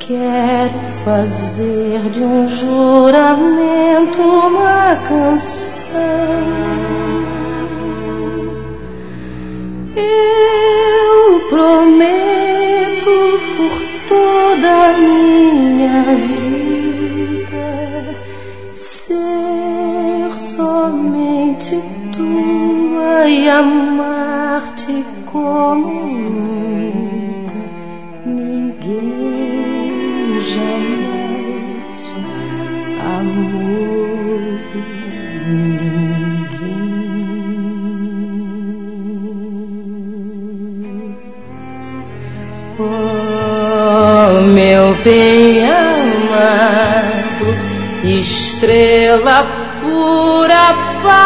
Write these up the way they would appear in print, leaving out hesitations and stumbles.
Quero fazer de um juramento uma canção. Eu prometo por toda a minha vida ser somente tua e amar-te como nunca ninguém jamais amou ninguém. Oh, meu bem amado, estrela pura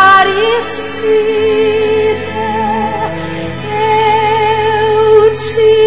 Aparecida, eu te